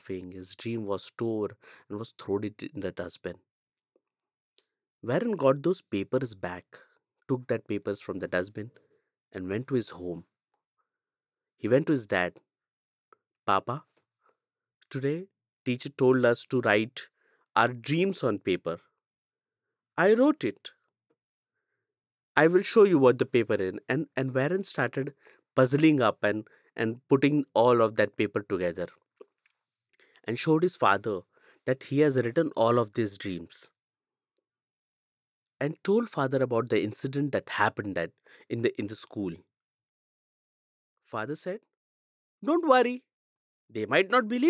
His dream was tore and was thrown it in the dustbin. Warren got those papers back, took that papers from the dustbin, and went to his home. He went to his dad. Papa, today teacher told us to write our dreams on paper. I wrote it. I will show you what the paper is. And Warren started puzzling up and putting all of that paper together and showed his father that he has written all of these dreams and told father about the incident that happened that in the school. Father said, "Don't worry. They might not believe